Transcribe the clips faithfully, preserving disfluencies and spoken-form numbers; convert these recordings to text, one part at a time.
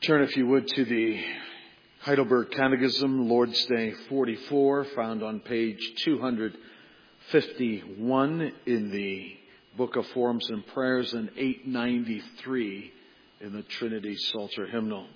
Turn, if you would, to the Heidelberg Catechism, Lord's Day forty-four, found on page two fifty-one in the Book of Forms and Prayers, and eight ninety-three in the Trinity Psalter Hymnal.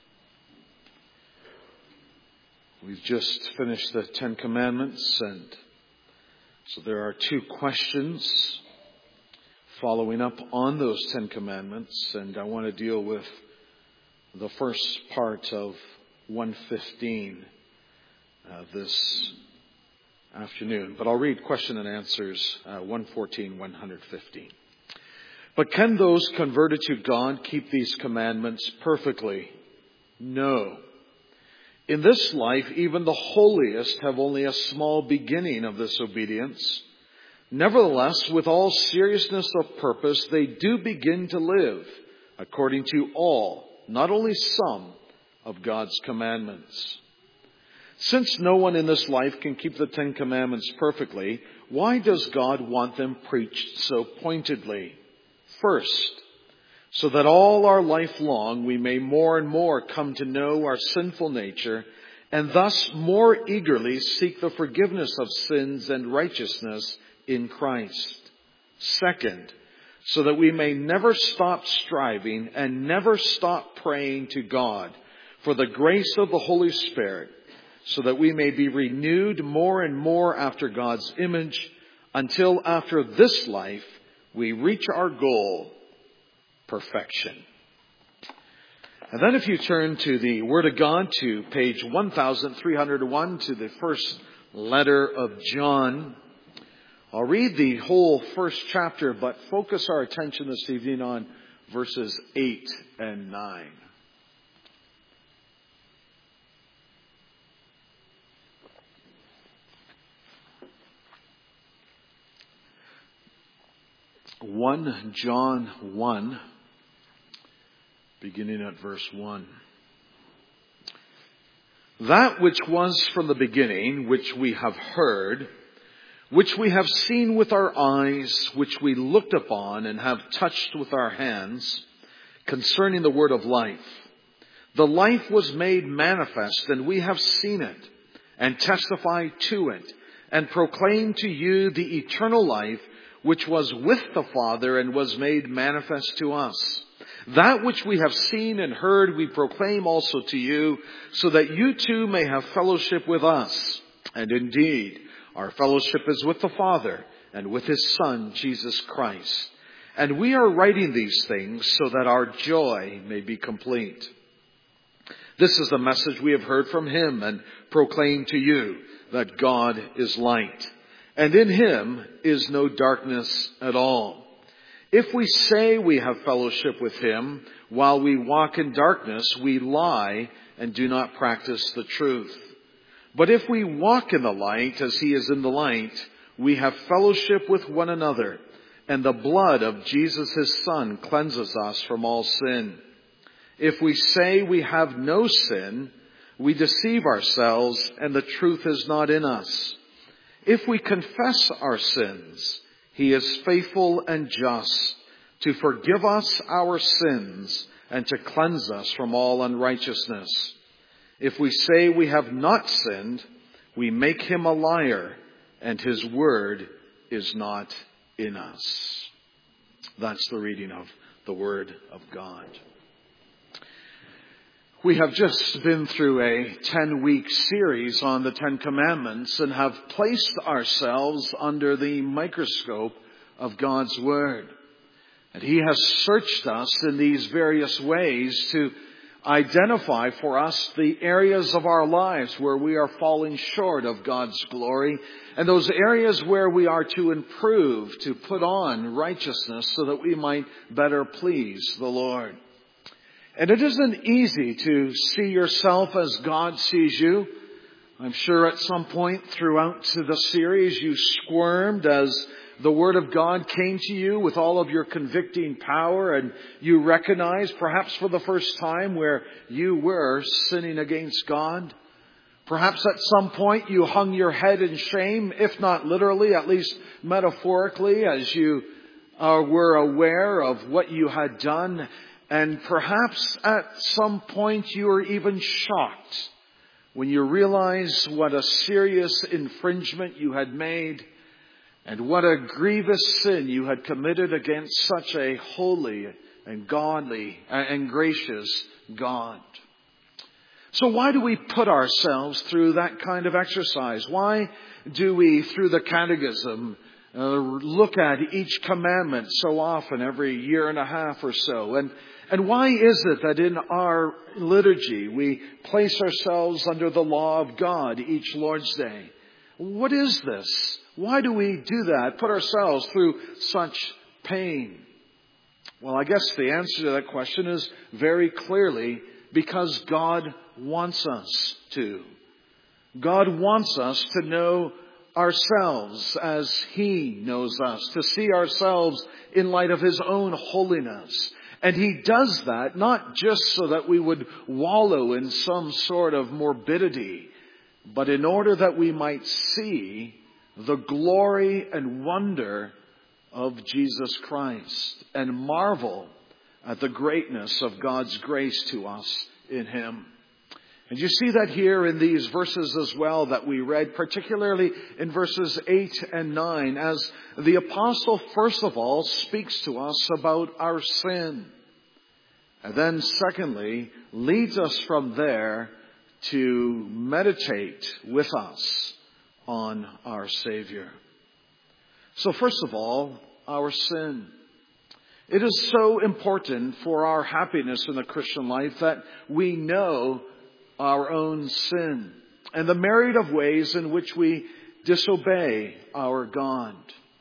We've just finished the Ten Commandments, and so there are two questions following up on those Ten Commandments, and I want to deal with the first part of one fifteen uh, this afternoon. But I'll read question and answers uh, one fourteen, one fifteen. But can those converted to God keep these commandments perfectly? No. In this life, even the holiest have only a small beginning of this obedience. Nevertheless, with all seriousness of purpose, they do begin to live according to all, not only some, of God's commandments. Since no one in this life can keep the Ten Commandments perfectly, why does God want them preached so pointedly? First, so that all our life long we may more and more come to know our sinful nature, and thus more eagerly seek the forgiveness of sins and righteousness in Christ. Second, so that we may never stop striving and never stop praying to God for the grace of the Holy Spirit, so that we may be renewed more and more after God's image, until after this life we reach our goal, perfection. And then if you turn to the Word of God, to page one thousand three hundred one, to the first letter of John, I'll read the whole first chapter, but focus our attention this evening on verses eight and nine. First John one, beginning at verse one. That which was from the beginning, which we have heard, which we have seen with our eyes, which we looked upon and have touched with our hands, concerning the word of life. The life was made manifest, and we have seen it, and testify to it, and proclaim to you the eternal life, which was with the Father and was made manifest to us. That which we have seen and heard we proclaim also to you, so that you too may have fellowship with us. And indeed, our fellowship is with the Father and with His Son, Jesus Christ. And we are writing these things so that our joy may be complete. This is the message we have heard from Him and proclaim to you, that God is light, and in Him is no darkness at all. If we say we have fellowship with Him while we walk in darkness, we lie and do not practice the truth. But if we walk in the light as He is in the light, we have fellowship with one another, and the blood of Jesus His Son cleanses us from all sin. If we say we have no sin, we deceive ourselves, and the truth is not in us. If we confess our sins, He is faithful and just to forgive us our sins and to cleanse us from all unrighteousness. If we say we have not sinned, we make Him a liar, and His word is not in us. That's the reading of the Word of God. We have just been through a ten-week series on the Ten Commandments and have placed ourselves under the microscope of God's Word. And He has searched us in these various ways to identify for us the areas of our lives where we are falling short of God's glory, and those areas where we are to improve, to put on righteousness so that we might better please the Lord. And it isn't easy to see yourself as God sees you. I'm sure at some point throughout the series you squirmed as the Word of God came to you with all of your convicting power, and you recognized perhaps for the first time where you were sinning against God. Perhaps at some point you hung your head in shame, if not literally, at least metaphorically, as you uh, were aware of what you had done. And perhaps at some point you are even shocked when you realize what a serious infringement you had made and what a grievous sin you had committed against such a holy and godly and gracious God. So why do we put ourselves through that kind of exercise? Why do we, through the catechism, uh, look at each commandment so often, every year and a half or so? And And why is it that in our liturgy we place ourselves under the law of God each Lord's Day? What is this? Why do we do that? Put ourselves through such pain? Well, I guess the answer to that question is very clearly because God wants us to. God wants us to know ourselves as He knows us, to see ourselves in light of His own holiness. And He does that not just so that we would wallow in some sort of morbidity, but in order that we might see the glory and wonder of Jesus Christ and marvel at the greatness of God's grace to us in Him. And you see that here in these verses as well that we read, particularly in verses eight and nine, as the apostle first of all speaks to us about our sin. And then secondly, leads us from there to meditate with us on our Savior. So first of all, our sin. It is so important for our happiness in the Christian life that we know our own sin and the myriad of ways in which we disobey our God.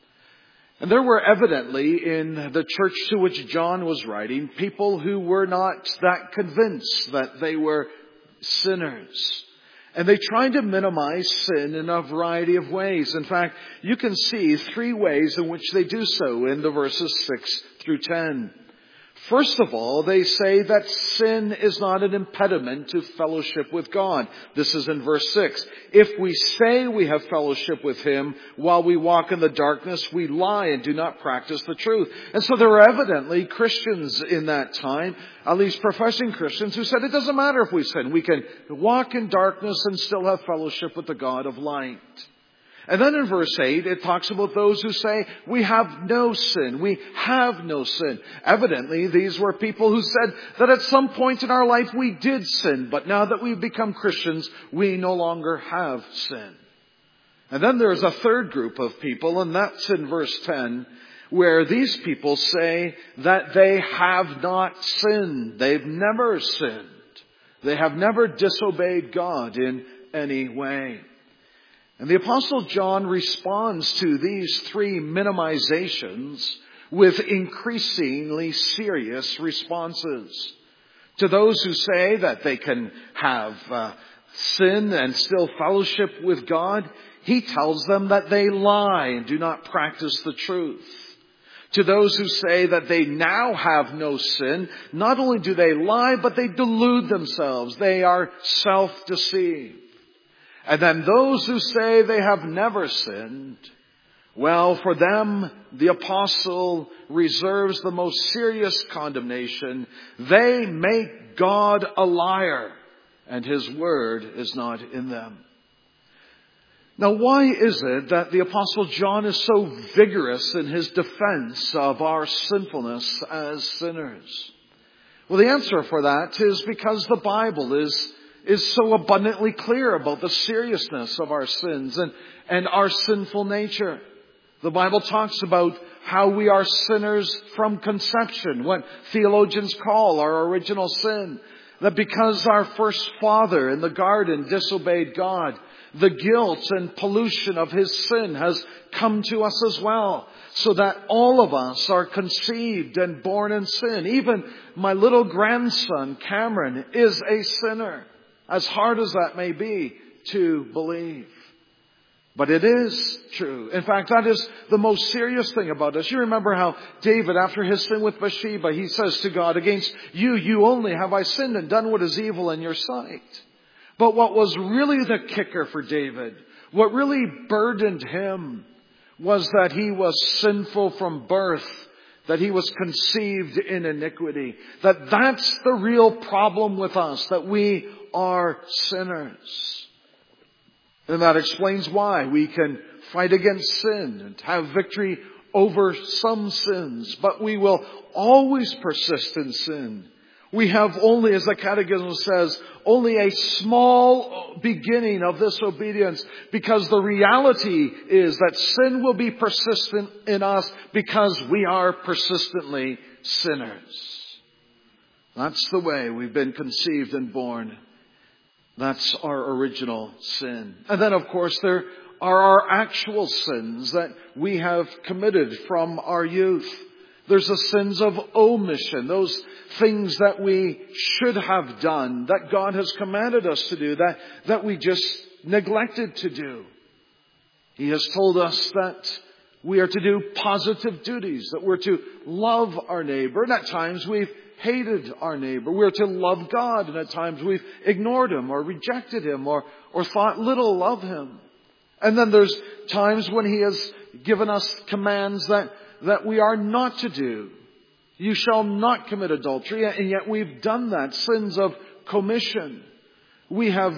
And there were evidently in the church to which John was writing people who were not that convinced that they were sinners. And they tried to minimize sin in a variety of ways. In fact, you can see three ways in which they do so in the verses six through ten. First of all, they say that sin is not an impediment to fellowship with God. This is in verse six. If we say we have fellowship with Him while we walk in the darkness, we lie and do not practice the truth. And so there were evidently Christians in that time, at least professing Christians, who said it doesn't matter if we sin. We can walk in darkness and still have fellowship with the God of light. And then in verse eight, it talks about those who say, we have no sin. We have no sin. Evidently, these were people who said that at some point in our life we did sin, but now that we've become Christians, we no longer have sin. And then there's a third group of people, and that's in verse ten, where these people say that they have not sinned. They've never sinned. They have never disobeyed God in any way. And the Apostle John responds to these three minimizations with increasingly serious responses. To those who say that they can have uh, sin and still fellowship with God, he tells them that they lie and do not practice the truth. To those who say that they now have no sin, not only do they lie, but they delude themselves. They are self-deceived. And then those who say they have never sinned, well, for them, the apostle reserves the most serious condemnation. They make God a liar, and His word is not in them. Now, why is it that the apostle John is so vigorous in his defense of our sinfulness as sinners? Well, the answer for that is because the Bible is is so abundantly clear about the seriousness of our sins and, and our sinful nature. The Bible talks about how we are sinners from conception, what theologians call our original sin. That because our first father in the garden disobeyed God, the guilt and pollution of his sin has come to us as well. So that all of us are conceived and born in sin. Even my little grandson, Cameron, is a sinner. As hard as that may be to believe. But it is true. In fact, that is the most serious thing about us. You remember how David, after his sin with Bathsheba, he says to God, against you, you only have I sinned and done what is evil in your sight. But what was really the kicker for David, what really burdened him, was that he was sinful from birth that he was conceived in iniquity. That that's the real problem with us, that we are sinners. And that explains why we can fight against sin and have victory over some sins, but we will always persist in sin. We have only, as the Catechism says, only a small beginning of this obedience, because the reality is that sin will be persistent in us because we are persistently sinners. That's the way we've been conceived and born. That's our original sin. And then, of course, there are our actual sins that we have committed from our youth. There's the sins of omission, those things that we should have done, that God has commanded us to do, that, that we just neglected to do. He has told us that we are to do positive duties, that we're to love our neighbor. And at times we've hated our neighbor. We're to love God, and at times we've ignored Him or rejected Him or, or thought little of Him. And then there's times when He has given us commands that that we are not to do. You shall not commit adultery, and yet we've done that. Sins of commission. We have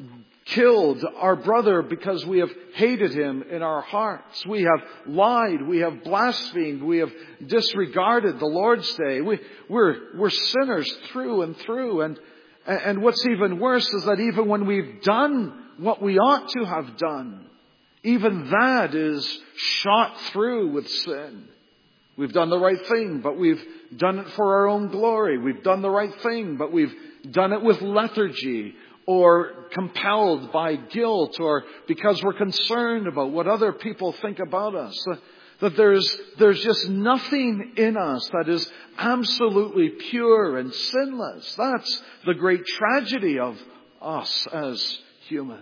killed our brother because we have hated him in our hearts. We have lied. We have blasphemed. We have disregarded the Lord's Day. We, we're, we're sinners through and through. And, and what's even worse is that even when we've done what we ought to have done, even that is shot through with sin. We've done the right thing, but we've done it for our own glory. We've done the right thing, but we've done it with lethargy or compelled by guilt or because we're concerned about what other people think about us. That there's, there's just nothing in us that is absolutely pure and sinless. That's the great tragedy of us as humans.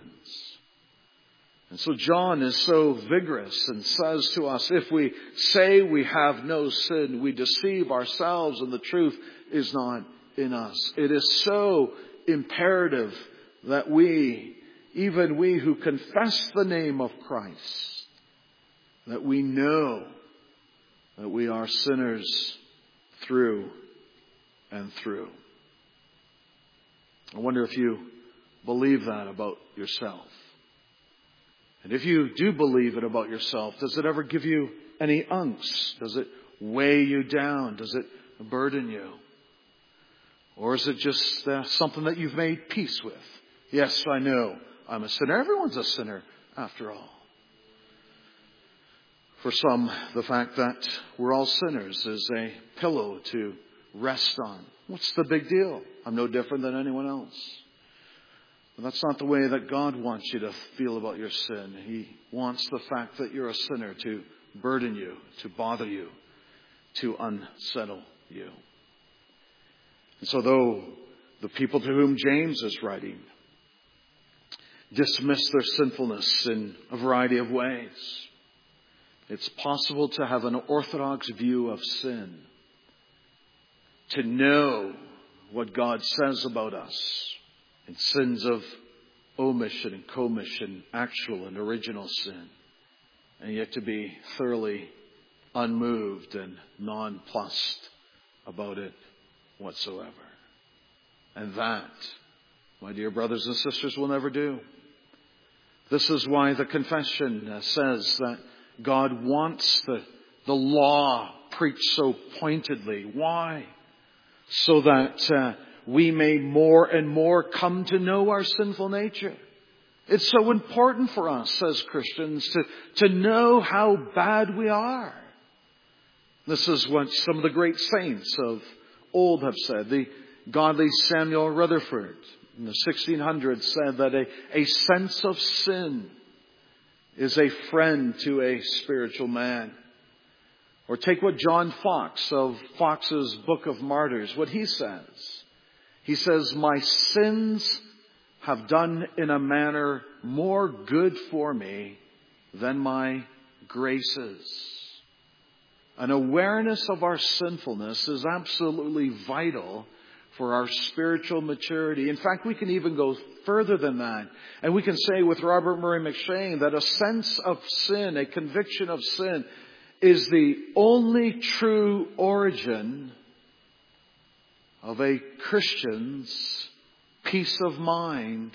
And so John is so vigorous and says to us, if we say we have no sin, we deceive ourselves and the truth is not in us. It is so imperative that we, even we who confess the name of Christ, that we know that we are sinners through and through. I wonder if you believe that about yourself. And if you do believe it about yourself, does it ever give you any angst? Does it weigh you down? Does it burden you? Or is it just uh, something that you've made peace with? Yes, I know I'm a sinner. Everyone's a sinner after all. For some, the fact that we're all sinners is a pillow to rest on. What's the big deal? I'm no different than anyone else. But that's not the way that God wants you to feel about your sin. He wants the fact that you're a sinner to burden you, to bother you, to unsettle you. And so though the people to whom James is writing dismiss their sinfulness in a variety of ways, it's possible to have an orthodox view of sin, to know what God says about us in sins of omission and commission, actual and original sin, and yet to be thoroughly unmoved and nonplussed about it whatsoever. And that, my dear brothers and sisters, will never do. This is why the confession says that God wants the, the law preached so pointedly. Why? So that uh, we may more and more come to know our sinful nature. It's so important for us as Christians to, to know how bad we are. This is what some of the great saints of old have said. The godly Samuel Rutherford in the sixteen hundreds said that a, a sense of sin is a friend to a spiritual man. Or take what John Foxe of Foxe's Book of Martyrs, what he says. He says, my sins have done in a manner more good for me than my graces. An awareness of our sinfulness is absolutely vital for our spiritual maturity. In fact, we can even go further than that. And we can say with Robert Murray McCheyne that a sense of sin, a conviction of sin, is the only true origin of a Christian's peace of mind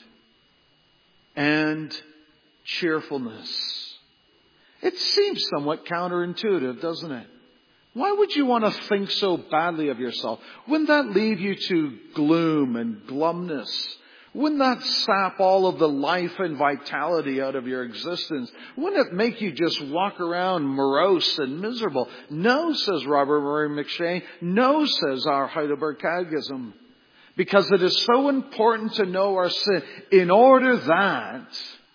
and cheerfulness. It seems somewhat counterintuitive, doesn't it? Why would you want to think so badly of yourself? Wouldn't that lead you to gloom and glumness? Wouldn't that sap all of the life and vitality out of your existence? Wouldn't it make you just walk around morose and miserable? No, says Robert Murray McCheyne. No, says our Heidelberg Catechism. Because it is so important to know our sin in order that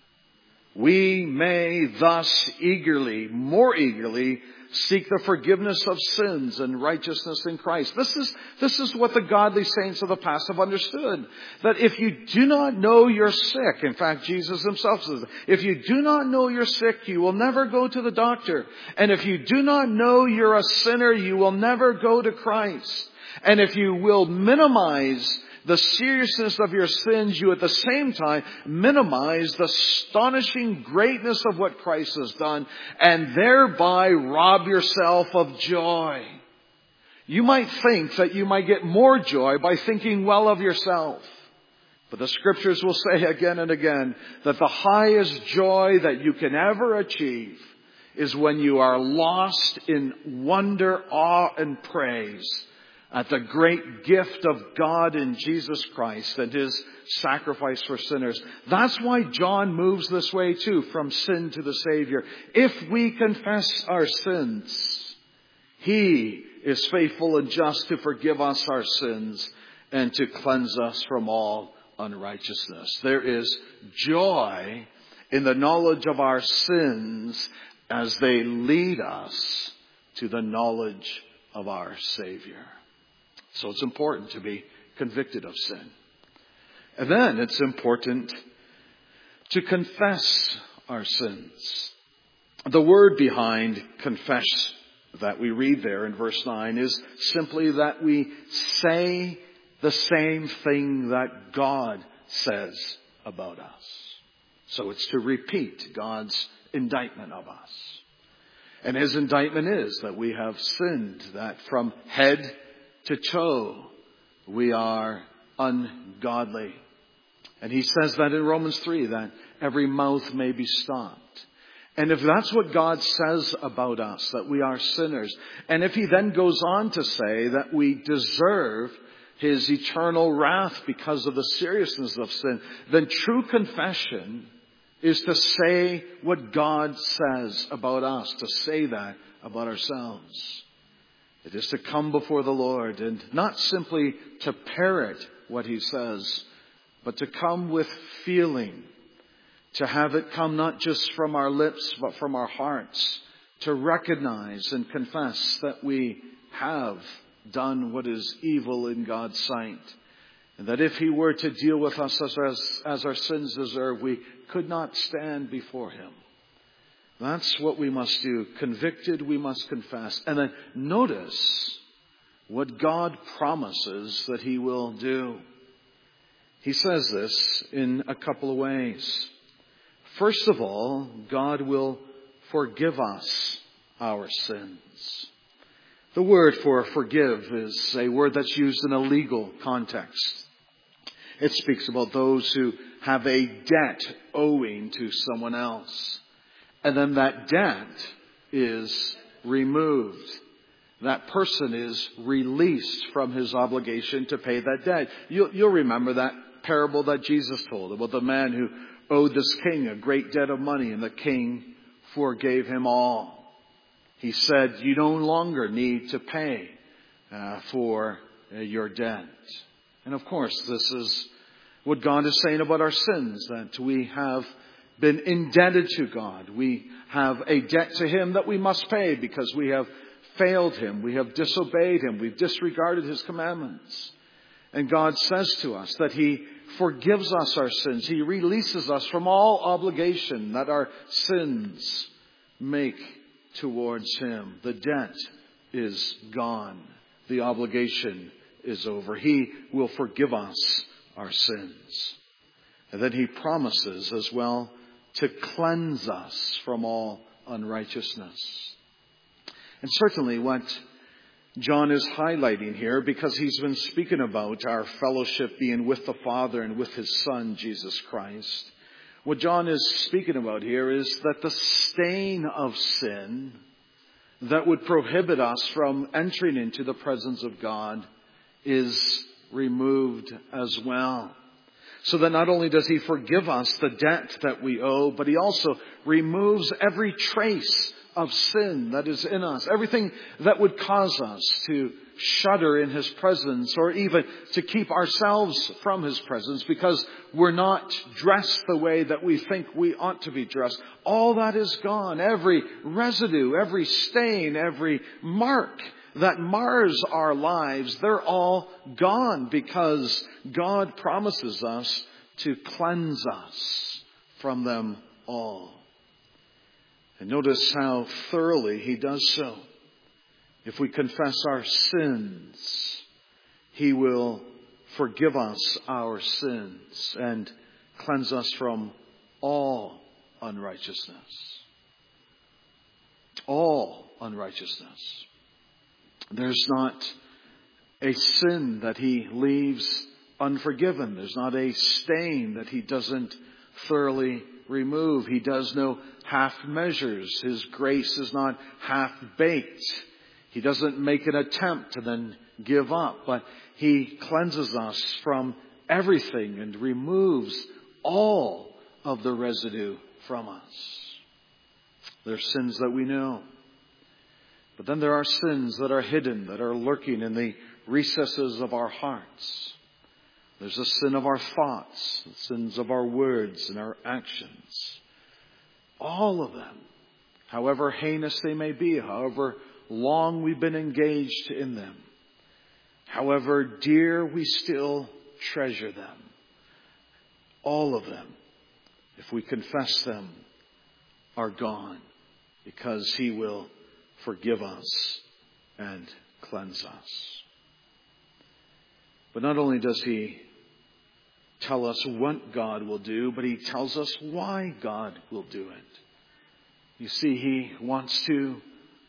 we may thus eagerly, more eagerly, seek the forgiveness of sins and righteousness in Christ. This is, this is what the godly saints of the past have understood. That if you do not know you're sick, in fact, Jesus himself says, if you do not know you're sick, you will never go to the doctor. And if you do not know you're a sinner, you will never go to Christ. And if you will minimize the seriousness of your sins, you at the same time minimize the astonishing greatness of what Christ has done and thereby rob yourself of joy. You might think that you might get more joy by thinking well of yourself. But the scriptures will say again and again that the highest joy that you can ever achieve is when you are lost in wonder, awe, and praise at the great gift of God in Jesus Christ and His sacrifice for sinners. That's why John moves this way too, from sin to the Savior. If we confess our sins, He is faithful and just to forgive us our sins and to cleanse us from all unrighteousness. There is joy in the knowledge of our sins as they lead us to the knowledge of our Savior. So it's important to be convicted of sin. And then it's important to confess our sins. The word behind confess that we read there in verse nine is simply that we say the same thing that God says about us. So it's to repeat God's indictment of us. And His indictment is that we have sinned, that from head to toe, we are ungodly. And He says that in Romans three, that every mouth may be stopped. And if that's what God says about us, that we are sinners, and if He then goes on to say that we deserve His eternal wrath because of the seriousness of sin, then true confession is to say what God says about us, to say that about ourselves. It is to come before the Lord and not simply to parrot what He says, but to come with feeling, to have it come not just from our lips, but from our hearts, to recognize and confess that we have done what is evil in God's sight. And that if He were to deal with us as, as, as our sins deserve, we could not stand before Him. That's what we must do. Convicted, we must confess. And then notice what God promises that He will do. He says this in a couple of ways. First of all, God will forgive us our sins. The word for forgive is a word that's used in a legal context. It speaks about those who have a debt owing to someone else. And then that debt is removed. That person is released from his obligation to pay that debt. You'll, you'll remember that parable that Jesus told about the man who owed this king a great debt of money, and the king forgave him all. He said, you no longer need to pay uh, for uh, your debt. And of course, this is what God is saying about our sins, that we have been indebted to God. We have a debt to Him that we must pay because we have failed Him. We have disobeyed Him. We've disregarded His commandments. And God says to us that He forgives us our sins. He releases us from all obligation that our sins make towards Him. The debt is gone. The obligation is over. He will forgive us our sins. And then He promises as well to cleanse us from all unrighteousness. And certainly what John is highlighting here, because he's been speaking about our fellowship being with the Father and with His Son, Jesus Christ. What John is speaking about here is that the stain of sin that would prohibit us from entering into the presence of God is removed as well. So that not only does He forgive us the debt that we owe, but He also removes every trace of sin that is in us. Everything that would cause us to shudder in His presence, or even to keep ourselves from His presence because we're not dressed the way that we think we ought to be dressed. All that is gone. Every residue, every stain, every mark that mars our lives, they're all gone because God promises us to cleanse us from them all. And notice how thoroughly He does so. If we confess our sins, He will forgive us our sins and cleanse us from all unrighteousness. All unrighteousness. There's not a sin that He leaves unforgiven. There's not a stain that He doesn't thoroughly remove. He does no half measures. His grace is not half baked. He doesn't make an attempt to then give up, but He cleanses us from everything and removes all of the residue from us. There are sins that we know. But then there are sins that are hidden, that are lurking in the recesses of our hearts. There's the sin of our thoughts, the sins of our words and our actions. All of them, however heinous they may be, however long we've been engaged in them, however dear we still treasure them, all of them, if we confess them, are gone because He will forgive us and cleanse us. But not only does He tell us what God will do, but He tells us why God will do it. You see, He wants to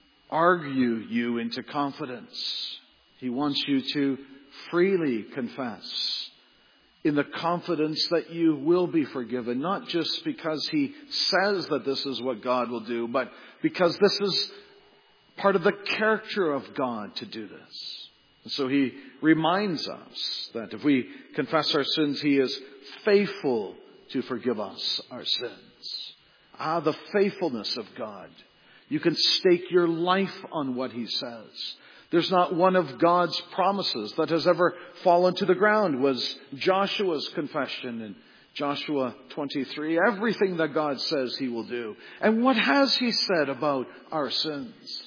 argue you into confidence. He wants you to freely confess in the confidence that you will be forgiven, not just because He says that this is what God will do, but because this is part of the character of God to do this. And so He reminds us that if we confess our sins, He is faithful to forgive us our sins. Ah, the faithfulness of God. You can stake your life on what He says. There's not one of God's promises that has ever fallen to the ground, was Joshua's confession in Joshua twenty-three. Everything that God says He will do. And what has He said about our sins?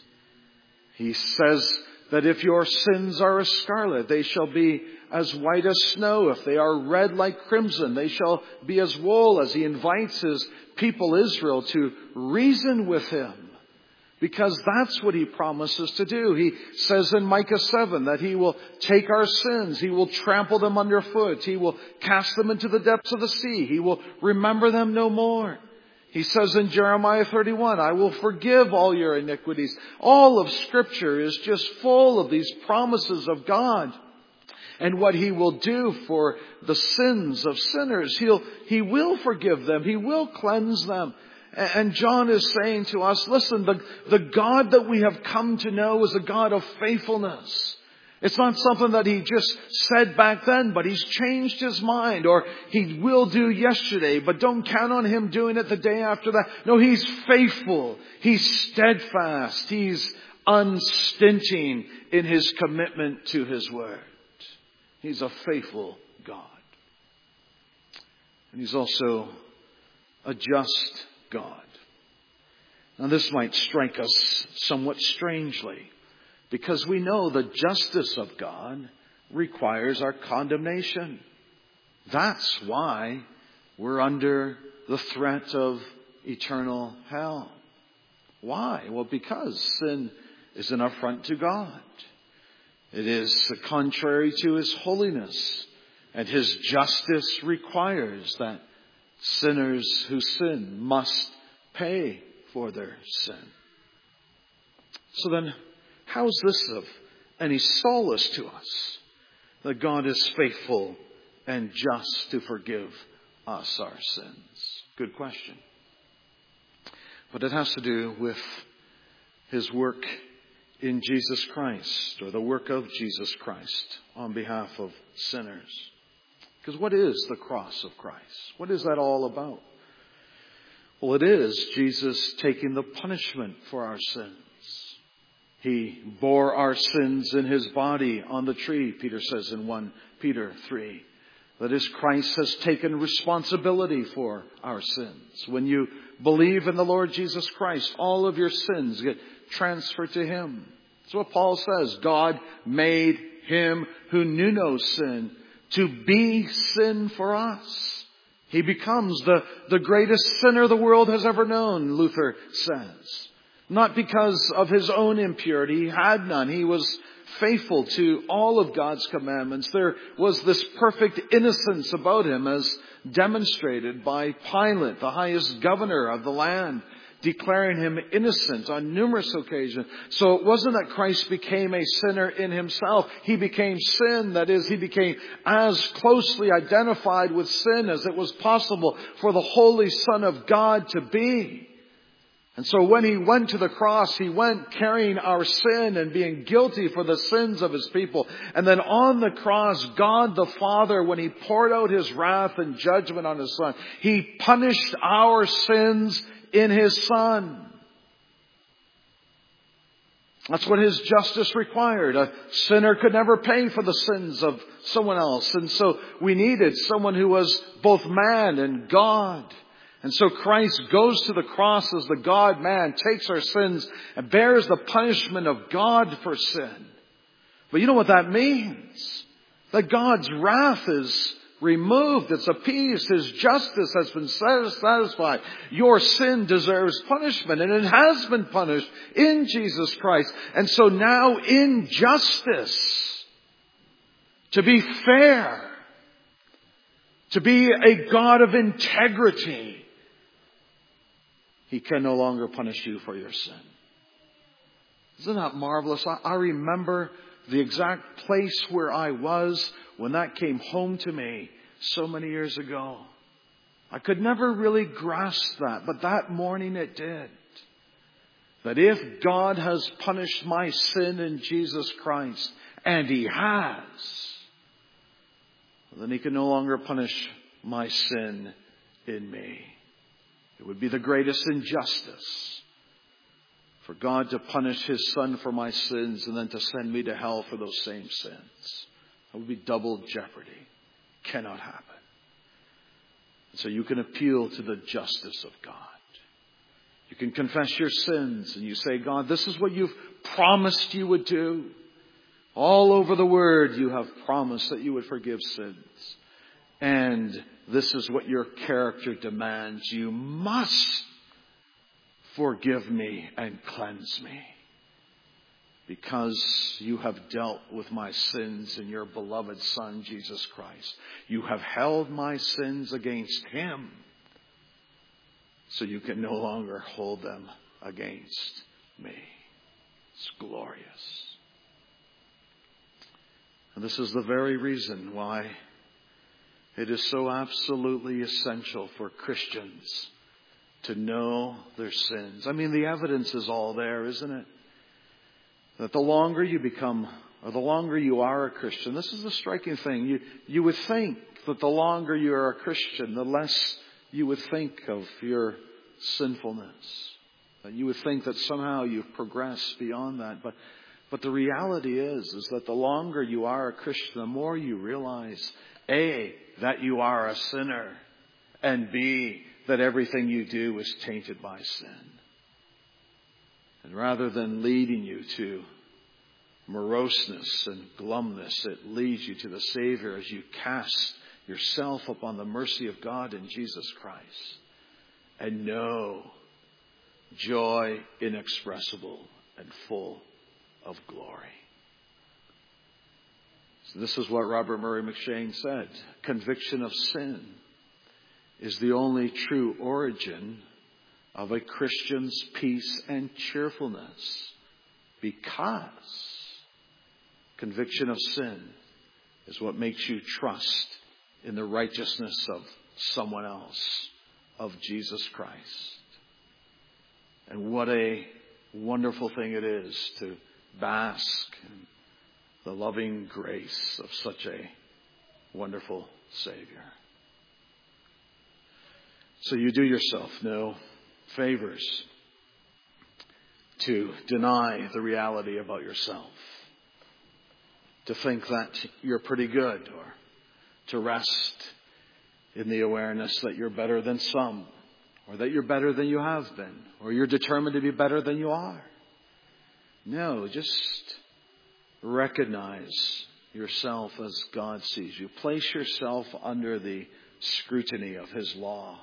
He says that if your sins are as scarlet, they shall be as white as snow. If they are red like crimson, they shall be as wool. As He invites His people Israel to reason with Him. Because that's what He promises to do. He says in Micah seven that He will take our sins. He will trample them underfoot. He will cast them into the depths of the sea. He will remember them no more. He says in Jeremiah thirty-one, I will forgive all your iniquities. All of Scripture is just full of these promises of God and what He will do for the sins of sinners. He'll, He will forgive them. He will cleanse them. And John is saying to us, listen, the, the God that we have come to know is a God of faithfulness. It's not something that He just said back then, but He's changed His mind, or He will do yesterday, but don't count on Him doing it the day after that. No, He's faithful. He's steadfast. He's unstinting in His commitment to His word. He's a faithful God. And He's also a just God. Now this might strike us somewhat strangely, because we know the justice of God requires our condemnation. That's why we're under the threat of eternal hell. Why? Well, because sin is an affront to God. It is contrary to His holiness, and His justice requires that sinners who sin must pay for their sin. So then, how is this of any solace to us? That God is faithful and just to forgive us our sins? Good question. But it has to do with His work in Jesus Christ, or the work of Jesus Christ on behalf of sinners. Because what is the cross of Christ? What is that all about? Well, it is Jesus taking the punishment for our sins. He bore our sins in His body on the tree, Peter says in First Peter three. That is, Christ has taken responsibility for our sins. When you believe in the Lord Jesus Christ, all of your sins get transferred to Him. That's what Paul says. God made Him who knew no sin to be sin for us. He becomes the, the greatest sinner the world has ever known, Luther says. Not because of His own impurity. He had none. He was faithful to all of God's commandments. There was this perfect innocence about Him, as demonstrated by Pilate, the highest governor of the land, declaring Him innocent on numerous occasions. So it wasn't that Christ became a sinner in Himself. He became sin. That is, He became as closely identified with sin as it was possible for the Holy Son of God to be. And so when He went to the cross, He went carrying our sin and being guilty for the sins of His people. And then on the cross, God the Father, when He poured out His wrath and judgment on His Son, He punished our sins in His Son. That's what His justice required. A sinner could never pay for the sins of someone else. And so we needed someone who was both man and God. And so Christ goes to the cross as the God-man, takes our sins and bears the punishment of God for sin. But you know what that means? That God's wrath is removed. It's appeased. His justice has been satisfied. Your sin deserves punishment, and it has been punished in Jesus Christ. And so now in justice, to be fair, to be a God of integrity, He can no longer punish you for your sin. Isn't that marvelous? I, I remember the exact place where I was when that came home to me so many years ago. I could never really grasp that, but that morning it did. That if God has punished my sin in Jesus Christ, and He has, then He can no longer punish my sin in me. It would be the greatest injustice for God to punish His Son for my sins and then to send me to hell for those same sins. That would be double jeopardy. Cannot happen. So you can appeal to the justice of God. You can confess your sins and you say, God, this is what you've promised you would do. All over the Word you have promised that you would forgive sins. And this is what your character demands. You must forgive me and cleanse me. Because you have dealt with my sins in your beloved Son, Jesus Christ. You have held my sins against Him. So you can no longer hold them against me. It's glorious. And this is the very reason why it is so absolutely essential for Christians to know their sins. I mean, the evidence is all there, isn't it? That the longer you become, or the longer you are a Christian, this is the striking thing. You, you would think that the longer you are a Christian, the less you would think of your sinfulness. That you would think that somehow you've progressed beyond that. But, but the reality is, is that the longer you are a Christian, the more you realize, A, that you are a sinner, and B, that everything you do is tainted by sin. And rather than leading you to moroseness and glumness, it leads you to the Savior as you cast yourself upon the mercy of God in Jesus Christ. And know joy inexpressible and full of glory. So this is what Robert Murray McCheyne said. Conviction of sin is the only true origin of a Christian's peace and cheerfulness. because conviction of sin is what makes you trust in the righteousness of someone else, of Jesus Christ. And what a wonderful thing it is to bask in the loving grace of such a wonderful Savior. So you do yourself no favors to deny the reality about yourself, to think that you're pretty good, or to rest in the awareness that you're better than some, or that you're better than you have been, or you're determined to be better than you are. No, just recognize yourself as God sees you. Place yourself under the scrutiny of His law.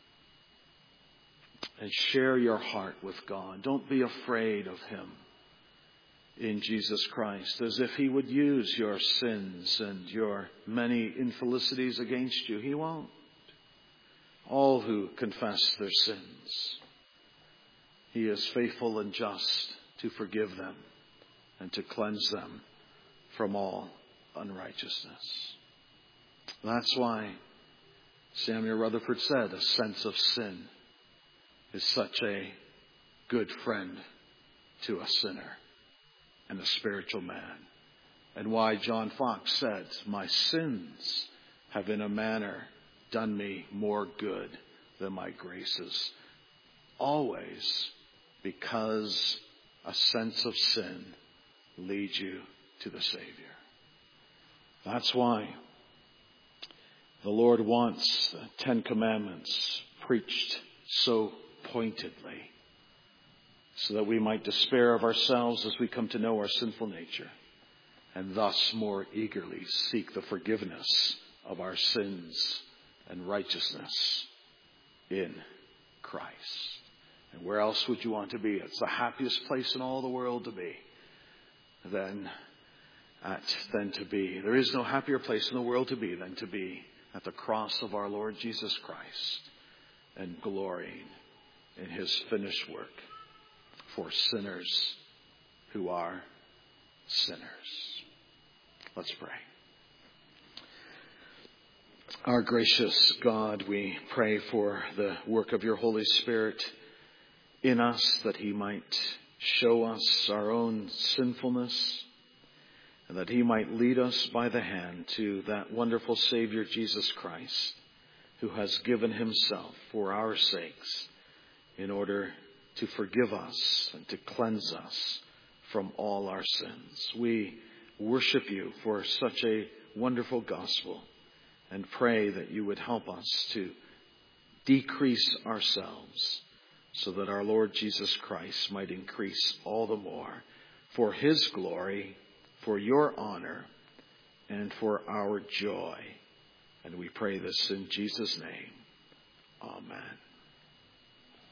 And share your heart with God. Don't be afraid of Him in Jesus Christ, as if He would use your sins and your many infelicities against you. He won't. All who confess their sins, He is faithful and just to forgive them and to cleanse them from all unrighteousness. That's why Samuel Rutherford said, a sense of sin is such a good friend to a sinner and a spiritual man. And why John Fox said, my sins have in a manner done me more good than my graces. Always because a sense of sin leads you to the Savior. That's why the Lord wants the Ten Commandments preached so pointedly, so that we might despair of ourselves as we come to know our sinful nature, and thus more eagerly seek the forgiveness of our sins and righteousness in Christ. And where else would you want to be? It's the happiest place in all the world to be than at than to be. There is no happier place in the world to be than to be at the cross of our Lord Jesus Christ and glorying in His finished work for sinners who are sinners. Let's pray. Our gracious God, we pray for the work of your Holy Spirit in us, that He might show us our own sinfulness, and that He might lead us by the hand to that wonderful Savior, Jesus Christ, who has given Himself for our sakes in order to forgive us and to cleanse us from all our sins. We worship you for such a wonderful gospel and pray that you would help us to decrease ourselves so that our Lord Jesus Christ might increase all the more for His glory, for your honor, and for our joy. And we pray this in Jesus' name. Amen.